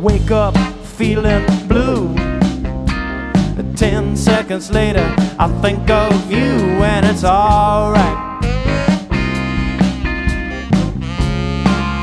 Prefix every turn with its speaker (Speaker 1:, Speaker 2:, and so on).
Speaker 1: wake up feeling blue. 10 seconds later, I think of you, and it's alright.